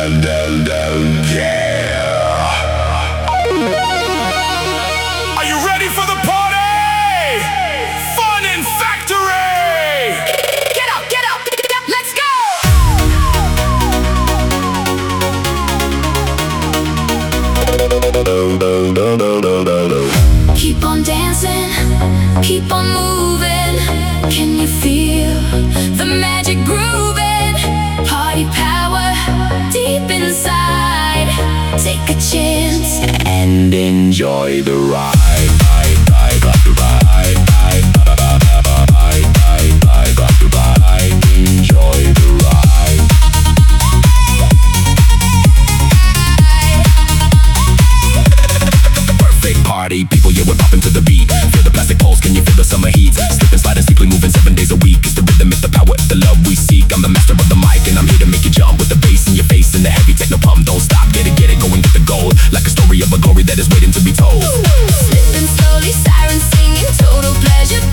Are you ready for the party? Fun and Factory! Get up, let's go! Keep on dancing, keep on moving. Can you feel the magic grooving? Party power deep inside. Take a chance and enjoy the ride. Enjoy the ride. Perfect party, people, yeah, we're popping to the beat. Feel the plastic poles, can you feel the summer heat? Slip and slide and steeply moving 7 days a week. It's the rhythm, it's the power, it's the love we seek. I'm the master of the mic and I'm here to make you jump with the bass in your face and the heavy techno pump. Don't stop, get it, go and get the gold. Like a story of a glory that is waiting to be told. slipping slowly, sirens singing, total pleasure.